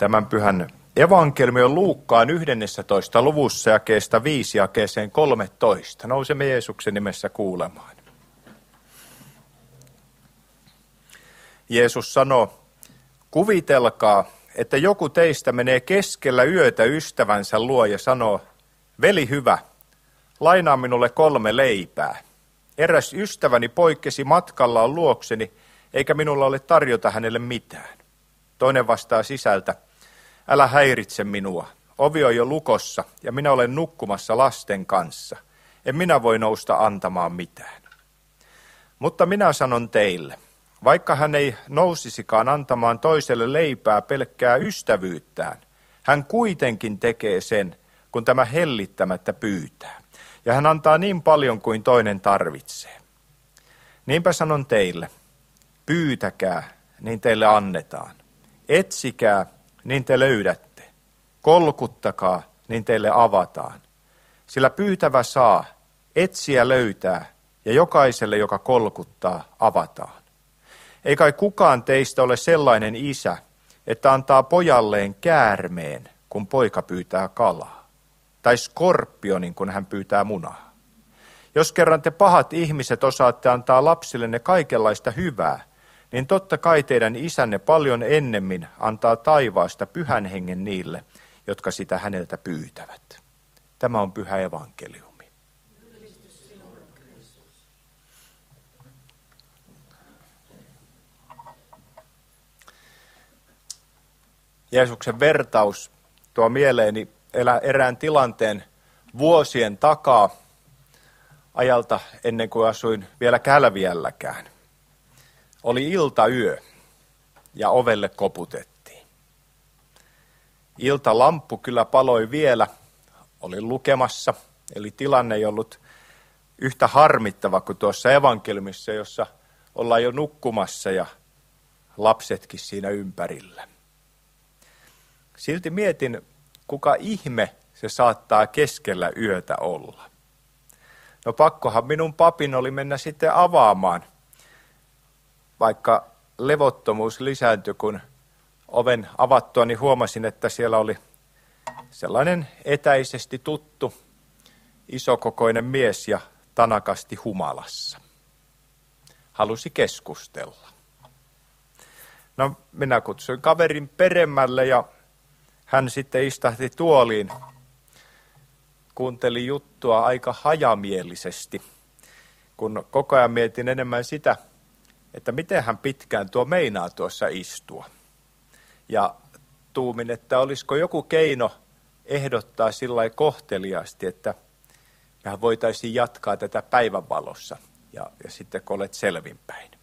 Tämän pyhän evankeliumi on Luukkaan 11. luvussa jakeesta 5 jakeeseen 13. Nousemme Jeesuksen nimessä kuulemaan. Jeesus sanoo, kuvitelkaa, että joku teistä menee keskellä yötä ystävänsä luo ja sanoo, veli hyvä, lainaa minulle 3 leipää. Eräs ystäväni poikkesi matkallaan luokseni, eikä minulla ole tarjota hänelle mitään. Toinen vastaa sisältä, älä häiritse minua, ovi on jo lukossa ja minä olen nukkumassa lasten kanssa. En minä voi nousta antamaan mitään. Mutta minä sanon teille, vaikka hän ei nousisikaan antamaan toiselle leipää pelkkää ystävyyttään, hän kuitenkin tekee sen, kun tämä hellittämättä pyytää. Ja hän antaa niin paljon kuin toinen tarvitsee. Niinpä sanon teille, pyytäkää, niin teille annetaan. Etsikää, niin te löydätte. Kolkuttakaa, niin teille avataan. Sillä pyytävä saa, etsiä löytää, ja jokaiselle, joka kolkuttaa, avataan. Ei kai kukaan teistä ole sellainen isä, että antaa pojalleen käärmeen, kun poika pyytää kalaa, tai skorpionin, kun hän pyytää munaa. Jos kerran te pahat ihmiset osaatte antaa lapsillenne kaikenlaista hyvää, niin totta kai teidän isänne paljon ennemmin antaa taivaasta pyhän hengen niille, jotka sitä häneltä pyytävät. Tämä on pyhä evankeliumi. Jeesuksen vertaus tuo mieleeni erään tilanteen vuosien takaa ajalta ennen kuin asuin vielä Kälviälläkään. Oli iltayö ja ovelle koputettiin. Iltalamppu kyllä paloi vielä, olin lukemassa, eli tilanne ei ollut yhtä harmittava kuin tuossa evankeliumissa, jossa ollaan jo nukkumassa ja lapsetkin siinä ympärillä. Silti mietin, kuka ihme se saattaa keskellä yötä olla. No pakkohan minun papin oli mennä sitten avaamaan, vaikka levottomuus lisääntyi, kun oven avattua, niin huomasin, että siellä oli sellainen etäisesti tuttu, isokokoinen mies ja tanakasti humalassa. Halusi keskustella. No minä kutsuin kaverin peremmälle ja hän sitten istahti tuoliin. Kuunteli juttua aika hajamielisesti, kun koko ajan mietin enemmän sitä, että miten hän pitkään tuo meinaa tuossa istua. Ja tuumin, että olisiko joku keino ehdottaa sillä kohteliaasti, että mehän voitaisiin jatkaa tätä päivänvalossa ja sitten kun olet selvinpäin.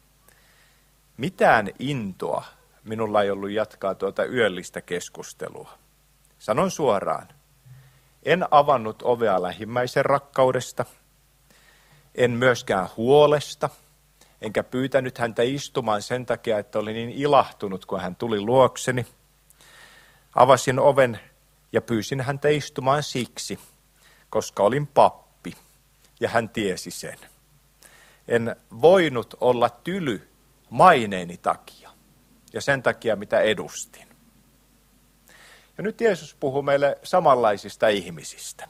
Mitään intoa minulla ei ollut jatkaa tuota yöllistä keskustelua. Sanon suoraan, en avannut ovea lähimmäisen rakkaudesta, en myöskään huolesta, enkä pyytänyt häntä istumaan sen takia, että olin niin ilahtunut, kun hän tuli luokseni. Avasin oven ja pyysin häntä istumaan siksi, koska olin pappi ja hän tiesi sen. En voinut olla tyly maineeni takia ja sen takia, mitä edustin. Ja nyt Jeesus puhuu meille samanlaisista ihmisistä.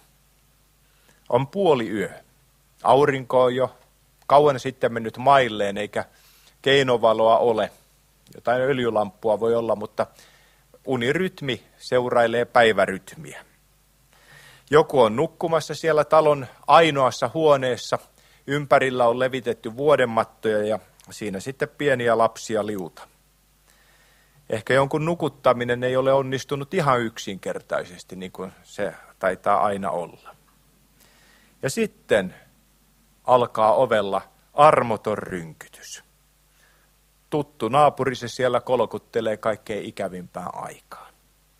On puoliyö. Aurinko on jo kauan sitten mennyt mailleen, eikä keinovaloa ole. Jotain öljylamppua voi olla, mutta unirytmi seurailee päivärytmiä. Joku on nukkumassa siellä talon ainoassa huoneessa. Ympärillä on levitetty vuodenmattoja ja siinä sitten pieniä lapsia liuta. Ehkä jonkun nukuttaminen ei ole onnistunut ihan yksinkertaisesti, niin kuin se taitaa aina olla. Ja sitten alkaa ovella armoton rynkytys. Tuttu naapuri se siellä kolkuttelee kaikkein ikävimpään aikaan.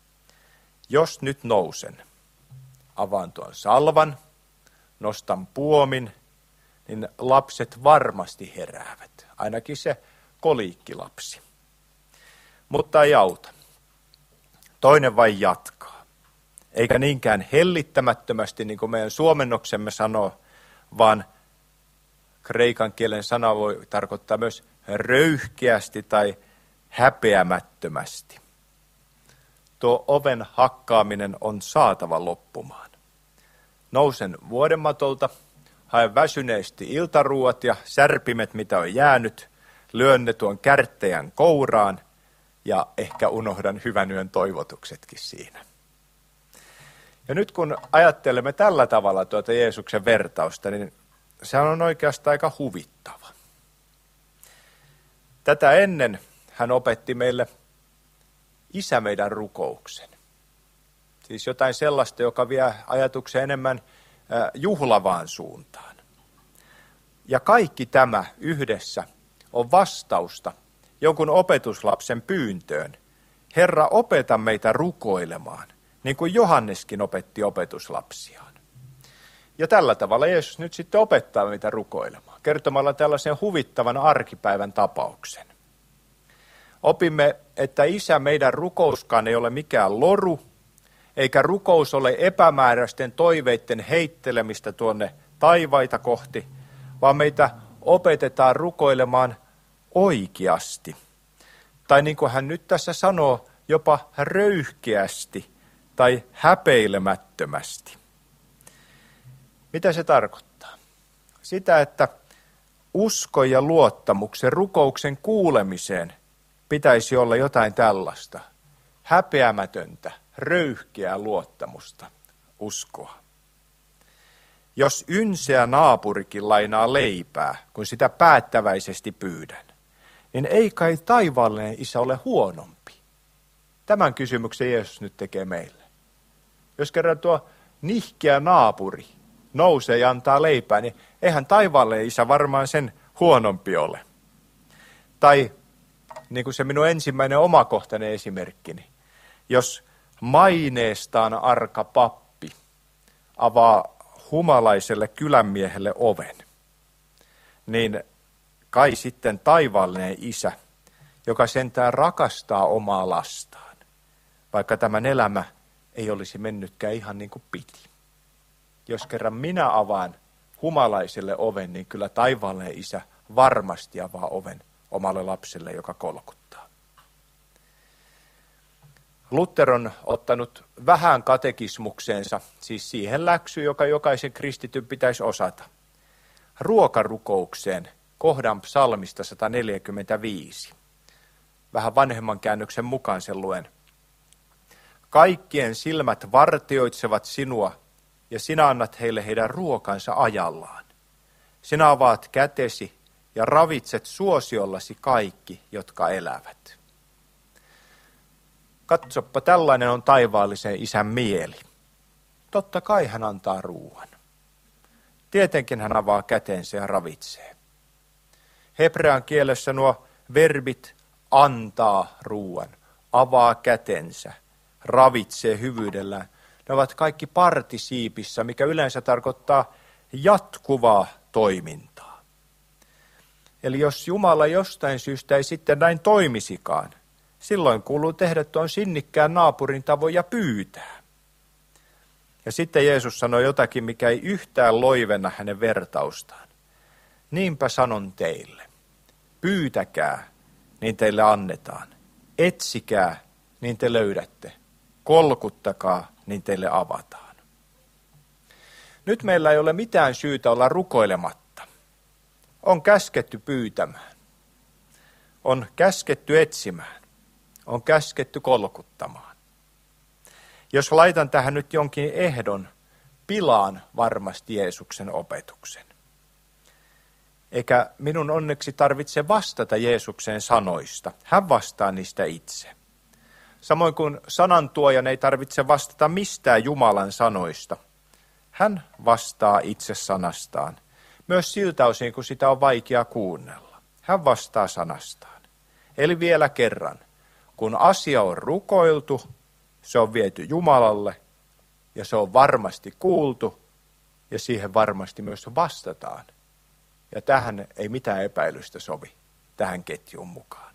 Jos nyt nousen, avaan tuon salvan, nostan puomin, niin lapset varmasti heräävät. Ainakin se koliikkilapsi. Mutta ei auta. Toinen vain jatkaa. Eikä niinkään hellittämättömästi, niin kuin meidän suomennoksemme sanoo, vaan kreikan kielen sana voi tarkoittaa myös röyhkeästi tai häpeämättömästi. tuo oven hakkaaminen on saatava loppumaan. Nousen vuodenmatolta, haen väsyneesti iltaruuat ja särpimet, mitä on jäänyt, lyön ne tuon kärttäjän kouraan ja ehkä unohdan hyvän yön toivotuksetkin siinä. Ja nyt kun ajattelemme tällä tavalla tuota Jeesuksen vertausta, niin se on oikeastaan aika huvittava. Tätä ennen hän opetti meille Isä meidän rukouksen. Siis jotain sellaista, joka vie ajatuksen enemmän juhlavaan suuntaan. Ja kaikki tämä yhdessä on vastausta jonkun opetuslapsen pyyntöön. Herra, opeta meitä rukoilemaan, niin kuin Johanneskin opetti opetuslapsiaan. Ja tällä tavalla Jeesus nyt sitten opettaa meitä rukoilemaan, kertomalla tällaisen huvittavan arkipäivän tapauksen. Opimme, että Isä meidän rukouskaan ei ole mikään loru, eikä rukous ole epämääräisten toiveiden heittelemistä tuonne taivaita kohti, vaan meitä opetetaan rukoilemaan oikeasti. Tai niin kuin hän nyt tässä sanoo, jopa röyhkeästi tai häpeilemättömästi. Mitä se tarkoittaa? Sitä, että uskon ja luottamuksen, rukouksen kuulemiseen pitäisi olla jotain tällaista. Häpeämätöntä, röyhkeää luottamusta, uskoa. Jos ynseä naapurikin lainaa leipää, kun sitä päättäväisesti pyydän, niin ei kai taivaallinen Isä ole huonompi. Tämän kysymyksen Jeesus nyt tekee meille. Jos kerran tuo nihkeä naapuri nousee ja antaa leipää, niin eihän taivaallinen Isä varmaan sen huonompi ole. Tai niin kuin se minun ensimmäinen omakohtainen esimerkkini, jos maineestaan arka pappi avaa humalaiselle kylänmiehelle oven, niin kai sitten taivaallinen Isä, joka sentään rakastaa omaa lastaan, vaikka tämän elämä ei olisi mennytkään ihan niin kuin piti. Jos kerran minä avaan humalaiselle oven, niin kyllä taivaallinen Isä varmasti avaa oven omalle lapselle, joka kolkuttaa. Luther on ottanut vähän katekismukseensa, siis siihen läksyyn, joka jokaisen kristityn pitäisi osata. Ruokarukoukseen kohdan psalmista 145. Vähän vanhemman käännöksen mukaan sen luen. Kaikkien silmät vartioitsevat sinua, ja sinä annat heille heidän ruokansa ajallaan. Sinä avaat kätesi ja ravitset suosiollasi kaikki, jotka elävät. Katsoppa, tällainen on taivaallisen Isän mieli. Totta kai hän antaa ruoan. Tietenkin hän avaa kätensä ja ravitsee. Hebrean kielessä nuo verbit antaa ruoan, avaa kätensä, ravitsee hyvyydellään. Ne ovat kaikki partisiipissä, mikä yleensä tarkoittaa jatkuvaa toimintaa. Eli jos Jumala jostain syystä ei sitten näin toimisikaan, silloin kuuluu tehdä tuon sinnikkään naapurin tavoin ja pyytää. Ja sitten Jeesus sanoi jotakin, mikä ei yhtään loivenna hänen vertaustaan. Niinpä sanon teille, pyytäkää, niin teille annetaan. Etsikää, niin te löydätte. Kolkuttakaa, niin teille avataan. Nyt meillä ei ole mitään syytä olla rukoilematta. On käsketty pyytämään. On käsketty etsimään. On käsketty kolkuttamaan. Jos laitan tähän nyt jonkin ehdon, pilaan varmasti Jeesuksen opetuksen. Eikä minun onneksi tarvitse vastata Jeesuksen sanoista. Hän vastaa niistä itse. Samoin kuin sanantuojan ei tarvitse vastata mistään Jumalan sanoista. Hän vastaa itse sanastaan. Myös siltä osin, kun sitä on vaikea kuunnella. Hän vastaa sanastaan. Eli vielä kerran, kun asia on rukoiltu, se on viety Jumalalle ja se on varmasti kuultu ja siihen varmasti myös vastataan. Ja tähän ei mitään epäilystä sovi, tähän ketjuun mukaan.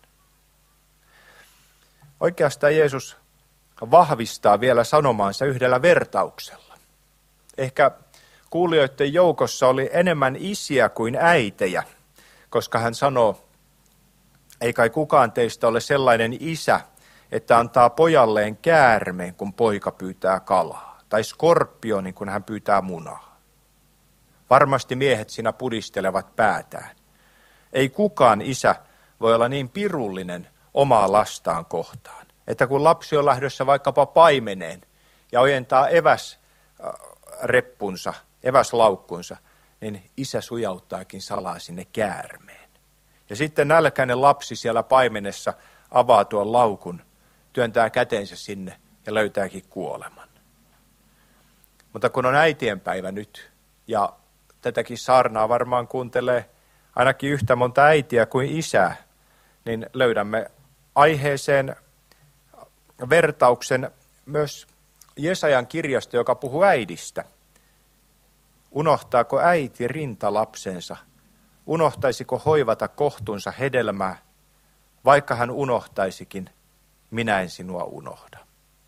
Oikeastaan Jeesus vahvistaa vielä sanomaansa yhdellä vertauksella. Ehkä kuulijoiden joukossa oli enemmän isiä kuin äitejä, koska hän sanoo, ei kai kukaan teistä ole sellainen isä, että antaa pojalleen käärmeen, kun poika pyytää kalaa, tai skorpionin, kun hän pyytää munaa. Varmasti miehet siinä pudistelevat päätään. Ei kukaan isä voi olla niin pirullinen omaa lastaan kohtaan, että kun lapsi on lähdössä vaikkapa paimeneen ja ojentaa eväsreppunsa, eväslaukkunsa, niin isä sujauttaakin salaa sinne käärmeen. Ja sitten nälkäinen lapsi siellä paimenessa avaa tuon laukun, työntää kätensä sinne ja löytääkin kuoleman. Mutta kun on äitienpäivä nyt, ja tätäkin saarnaa varmaan kuuntelee ainakin yhtä monta äitiä kuin isää, niin löydämme aiheeseen vertauksen myös Jesajan kirjasta, joka puhuu äidistä. Unohtaako äiti rintalapsensa? Unohtaisiko hoivata kohtunsa hedelmää? Vaikka hän unohtaisikin, minä en sinua unohda.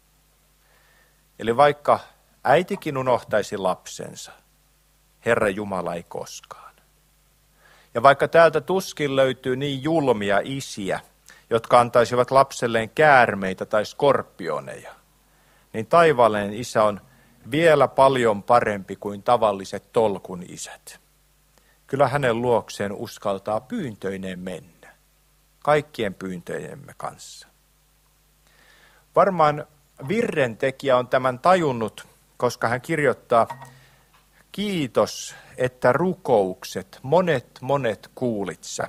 Eli vaikka äitikin unohtaisi lapsensa, Herra Jumala ei koskaan. Ja vaikka täältä tuskin löytyy niin julmia isiä, jotka antaisivat lapselleen käärmeitä tai skorpioneja, niin taivaallinen isä on vielä paljon parempi kuin tavalliset tolkun isät. Kyllä hänen luokseen uskaltaa pyyntöineen mennä, kaikkien pyyntöjemme kanssa. Varmaan virrentekijä on tämän tajunnut, koska hän kirjoittaa: kiitos, että rukoukset, monet kuulit sä.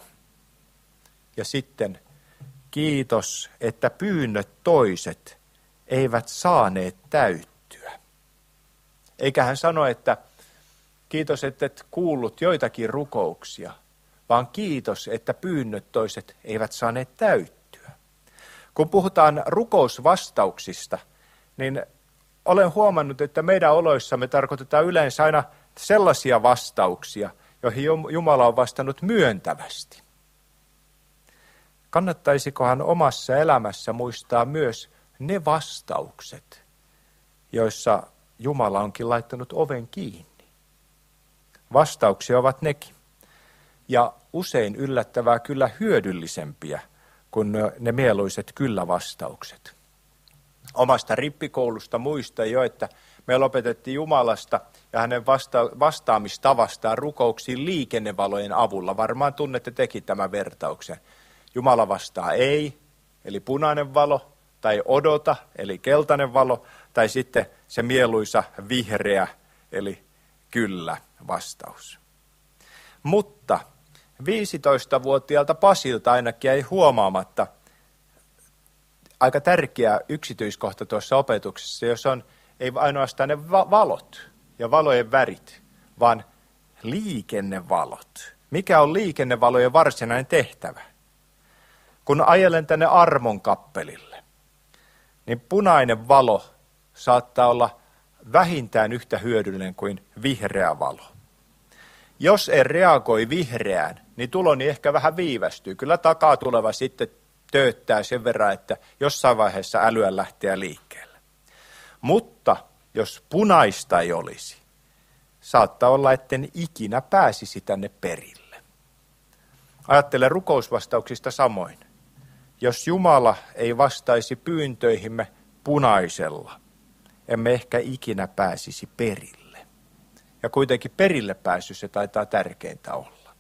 Ja sitten kiitos, että pyynnöt toiset eivät saaneet täyttyä. Eikä hän sano, että kiitos, että et kuullut joitakin rukouksia, vaan kiitos, että pyynnöt toiset eivät saaneet täyttyä. Kun puhutaan rukousvastauksista, niin olen huomannut, että meidän oloissamme tarkoitetaan yleensä aina sellaisia vastauksia, joihin Jumala on vastannut myöntävästi. Kannattaisikohan omassa elämässä muistaa myös ne vastaukset, joissa Jumala onkin laittanut oven kiinni. Vastauksia ovat nekin. Ja usein yllättävää kyllä hyödyllisempiä kuin ne mieluiset kyllä-vastaukset. Omasta rippikoulusta muistan jo, että me opetettiin Jumalasta ja hänen vastaamistavastaan rukouksiin liikennevalojen avulla. Varmaan tunnette tekin tämän vertauksen. Jumala vastaa ei, eli punainen valo, tai odota, eli keltainen valo, tai sitten se mieluisa vihreä, eli kyllä vastaus. Mutta 15-vuotiaalta Pasilta ainakin ei huomaamatta aika tärkeä yksityiskohta tuossa opetuksessa, jos on ei ainoastaan ne valot ja valojen värit, vaan liikennevalot. Mikä on liikennevalojen varsinainen tehtävä? Kun ajelen tänne Armon kappelille, niin punainen valo saattaa olla vähintään yhtä hyödyllinen kuin vihreä valo. Jos en reagoi vihreään, niin tuloni ehkä vähän viivästyy. Kyllä takaa tuleva sitten tööttää sen verran, että jossain vaiheessa älyä lähteä liikkeelle. Mutta jos punaista ei olisi, saattaa olla, etten ikinä pääsisi tänne perille. Ajattelen rukousvastauksista samoin. Jos Jumala ei vastaisi pyyntöihimme punaisella, emme ehkä ikinä pääsisi perille. Ja kuitenkin perille pääsy se taitaa tärkeintä olla.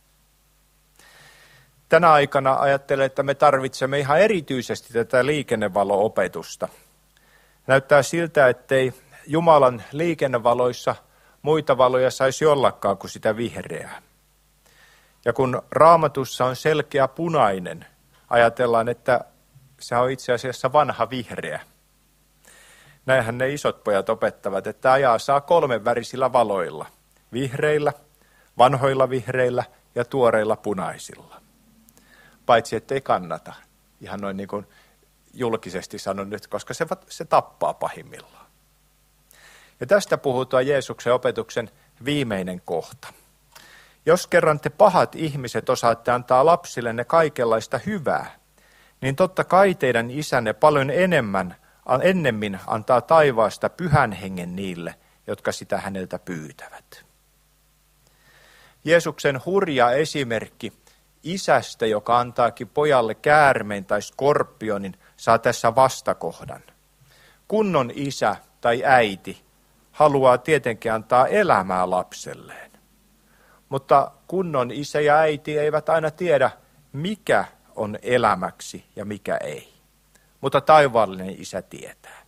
Tänä aikana ajattelen, että me tarvitsemme ihan erityisesti tätä liikennevalo-opetusta. Näyttää siltä, ettei Jumalan liikennevaloissa muita valoja saisi ollakaan kuin sitä vihreää. Ja kun Raamatussa on selkeä punainen, ajatellaan, että se on itse asiassa vanha vihreä. Näinhän ne isot pojat opettavat, että ajaa saa 3 värisillä valoilla. Vihreillä, vanhoilla vihreillä ja tuoreilla punaisilla. Paitsi ettei kannata. Ihan noin niin kuin julkisesti sanon nyt, koska se tappaa pahimmillaan. Ja tästä puhutaan Jeesuksen opetuksen viimeinen kohta. Jos kerran te pahat ihmiset osaatte antaa lapsillenne kaikenlaista hyvää, niin totta kai teidän isänne paljon ennemmin antaa taivaasta pyhän hengen niille, jotka sitä häneltä pyytävät. Jeesuksen hurja esimerkki isästä, joka antaakin pojalle käärmeen tai skorpionin, saa tässä vastakohdan. Kunnon isä tai äiti haluaa tietenkin antaa elämää lapselleen. Mutta kunnon isä ja äiti eivät aina tiedä, mikä on elämäksi ja mikä ei. Mutta taivaallinen isä tietää.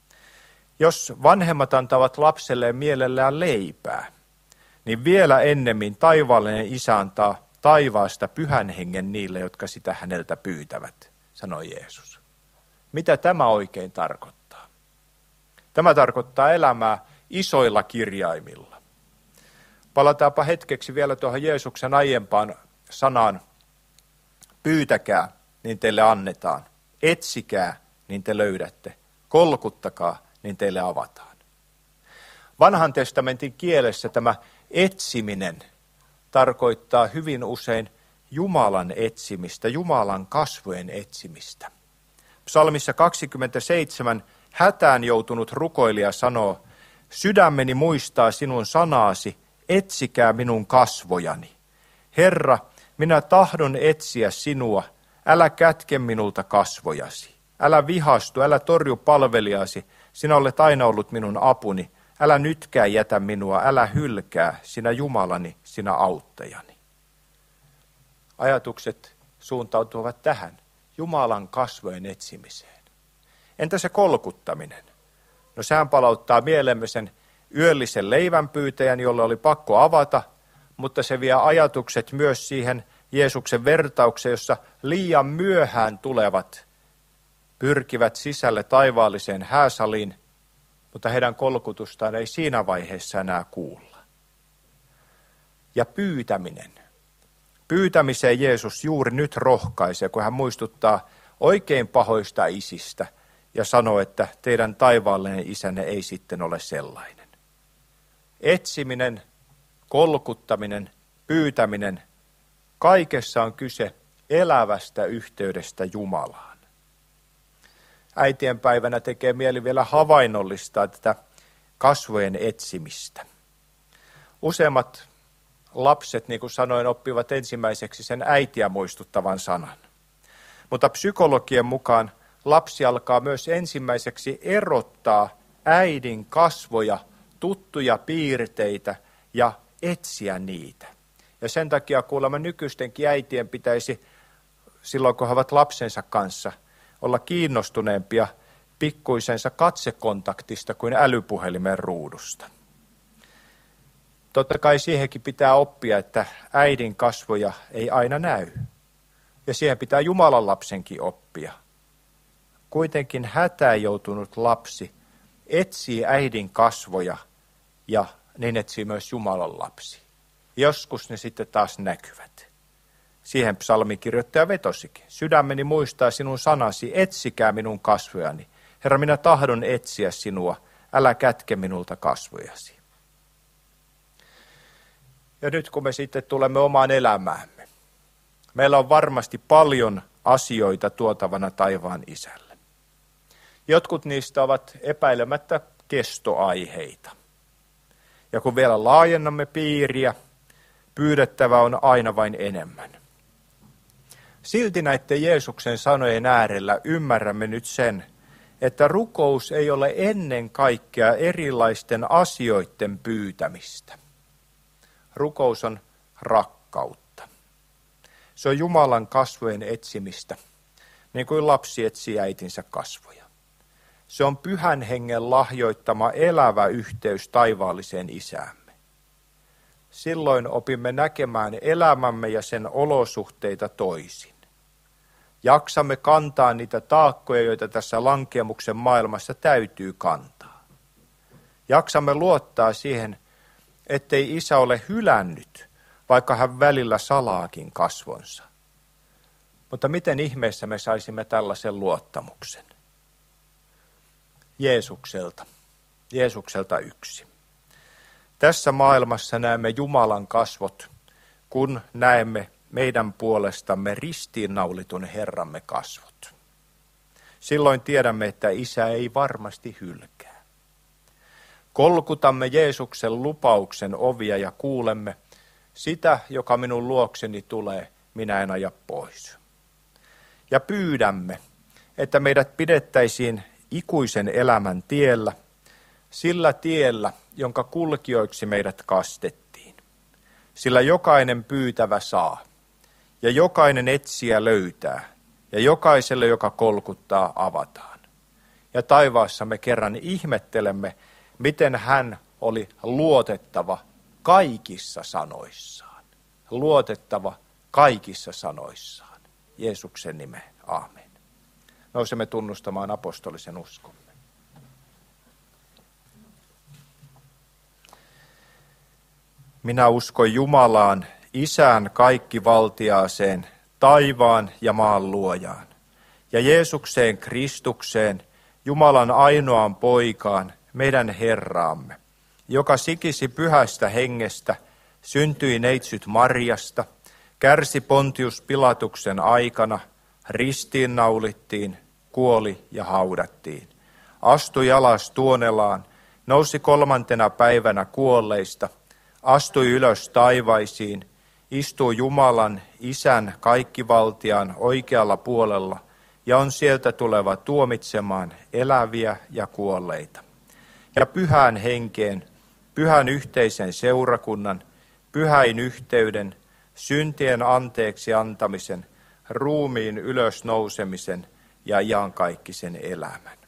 Jos vanhemmat antavat lapselleen mielellään leipää, niin vielä ennemmin taivaallinen isä antaa taivaasta pyhän hengen niille, jotka sitä häneltä pyytävät, sanoi Jeesus. Mitä tämä oikein tarkoittaa? Tämä tarkoittaa elämää isoilla kirjaimilla. Palataanpa hetkeksi vielä tuohon Jeesuksen aiempaan sanaan. Pyytäkää, niin teille annetaan. Etsikää, niin te löydätte. Kolkuttakaa, niin teille avataan. Vanhan testamentin kielessä tämä etsiminen tarkoittaa hyvin usein Jumalan etsimistä, Jumalan kasvojen etsimistä. Psalmissa 27 hätään joutunut rukoilija sanoo, sydämeni muistaa sinun sanaasi, etsikää minun kasvojani. Herra, minä tahdon etsiä sinua, älä kätke minulta kasvojasi. Älä vihastu, älä torju palvelijasi, sinä olet aina ollut minun apuni. Älä nytkään jätä minua, älä hylkää, sinä Jumalani, sinä auttajani. Ajatukset suuntautuvat tähän, Jumalan kasvojen etsimiseen. Entä se kolkuttaminen? No sehän palauttaa mieleemme sen yöllisen leivänpyytäjän, jolle oli pakko avata, mutta se vie ajatukset myös siihen Jeesuksen vertaukseen, jossa liian myöhään tulevat pyrkivät sisälle taivaalliseen hääsaliin, mutta heidän kolkutustaan ei siinä vaiheessa enää kuulla. Ja pyytäminen. Pyytämiseen Jeesus juuri nyt rohkaisee, kun hän muistuttaa oikein pahoista isistä ja sanoo, että teidän taivaallinen isänne ei sitten ole sellainen. Etsiminen, kolkuttaminen, pyytäminen, kaikessa on kyse elävästä yhteydestä Jumalaan. Äitienpäivänä tekee mieli vielä havainnollistaa tätä kasvojen etsimistä. Useimmat lapset, niin kuin sanoin, oppivat ensimmäiseksi sen äitiä muistuttavan sanan. Mutta psykologien mukaan lapsi alkaa myös ensimmäiseksi erottaa äidin kasvoja, tuttuja piirteitä ja etsiä niitä. Ja sen takia kuulemma nykyistenkin äitien pitäisi, silloin kun he ovat lapsensa kanssa, olla kiinnostuneempia pikkuisensa katsekontaktista kuin älypuhelimen ruudusta. Totta kai siihenkin pitää oppia, että äidin kasvoja ei aina näy. Ja siihen pitää Jumalan lapsenkin oppia. Kuitenkin hätään joutunut lapsi etsii äidin kasvoja ja niin etsii myös Jumalan lapsi. Joskus ne sitten taas näkyvät. Siihen psalmikirjoittaja vetosikin. Sydämeni muistaa sinun sanasi, etsikää minun kasvojani. Herra, minä tahdon etsiä sinua, älä kätke minulta kasvojasi. Ja nyt kun me sitten tulemme omaan elämäämme, meillä on varmasti paljon asioita tuotavana taivaan isälle. Jotkut niistä ovat epäilemättä kestoaiheita. Ja kun vielä laajennamme piiriä, pyydettävä on aina vain enemmän. Silti näiden Jeesuksen sanojen äärellä ymmärrämme nyt sen, että rukous ei ole ennen kaikkea erilaisten asioiden pyytämistä. Rukous on rakkautta. Se on Jumalan kasvojen etsimistä, niin kuin lapsi etsii äitinsä kasvoja. Se on Pyhän Hengen lahjoittama elävä yhteys taivaalliseen isäämme. Silloin opimme näkemään elämämme ja sen olosuhteita toisin. Jaksamme kantaa niitä taakkoja, joita tässä lankeemuksen maailmassa täytyy kantaa. Jaksamme luottaa siihen, ettei isä ole hylännyt, vaikka hän välillä salaakin kasvonsa. Mutta miten ihmeessä me saisimme tällaisen luottamuksen? Jeesukselta yksi. Tässä maailmassa näemme Jumalan kasvot, kun näemme meidän puolestamme ristiinnaulitun Herramme kasvot. Silloin tiedämme, että isä ei varmasti hylkää. Kolkutamme Jeesuksen lupauksen ovia ja kuulemme, sitä, joka minun luokseni tulee, minä en aja pois. Ja pyydämme, että meidät pidettäisiin ikuisen elämän tiellä, sillä tiellä, jonka kulkijoiksi meidät kastettiin. Sillä jokainen pyytävä saa, ja jokainen etsijä löytää, ja jokaiselle, joka kolkuttaa, avataan. Ja taivaassa me kerran ihmettelemme, miten hän oli luotettava kaikissa sanoissaan. Luotettava kaikissa sanoissaan. Jeesuksen nimeen. Aamen. Nousemme tunnustamaan apostolisen uskomme. Minä uskon Jumalaan, Isään kaikkivaltiaaseen, taivaan ja maan luojaan, ja Jeesukseen Kristukseen, Jumalan ainoaan poikaan, meidän Herraamme, joka sikisi pyhästä hengestä, syntyi neitsyt Marjasta, kärsi Pontius Pilatuksen aikana, ristiinnaulittiin, kuoli ja haudattiin. Astui alas Tuonelaan, nousi 3. päivänä kuolleista, astui ylös taivaisiin, istuu Jumalan, Isän kaikkivaltiaan oikealla puolella ja on sieltä tuleva tuomitsemaan eläviä ja kuolleita. Ja pyhään henkeen, pyhän yhteisen seurakunnan, pyhäin yhteyden, syntien anteeksi antamisen, ruumiin ylösnousemisen ja iankaikkisen elämän.